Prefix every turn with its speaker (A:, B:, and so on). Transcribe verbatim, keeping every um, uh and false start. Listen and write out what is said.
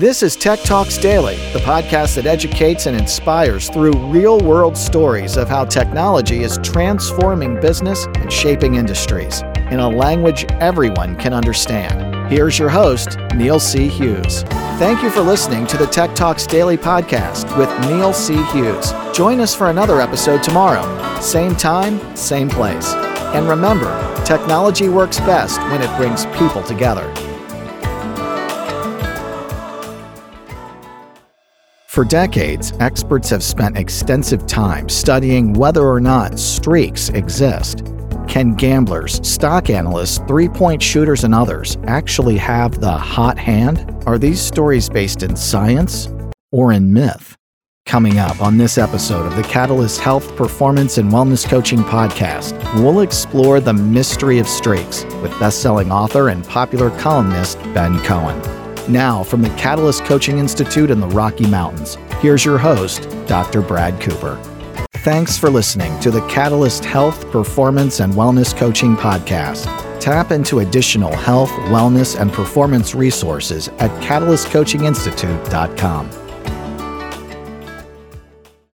A: This is Tech Talks Daily, the podcast that educates and inspires through real-world stories of how technology is transforming business and shaping industries in a language everyone can understand. Here's your host, Neil C. Hughes. Thank you for listening to the Tech Talks Daily podcast with Neil C. Hughes. Join us for another episode tomorrow. Same time, same place. And remember, technology works best when it brings people together. For decades, experts have spent extensive time studying whether or not streaks exist. Can gamblers, stock analysts, three-point shooters, and others actually have the hot hand? Are these stories based in science or in myth? Coming up on this episode of the Catalyst Health, Performance, and Wellness Coaching Podcast, we'll explore the mystery of streaks with best-selling author and popular columnist Ben Cohen. Now, from the Catalyst Coaching Institute in the Rocky Mountains, here's your host, Doctor Brad Cooper. Thanks for listening to the Catalyst Health, Performance, and Wellness Coaching Podcast. Tap into additional health, wellness, and performance resources at catalyst coaching institute dot com.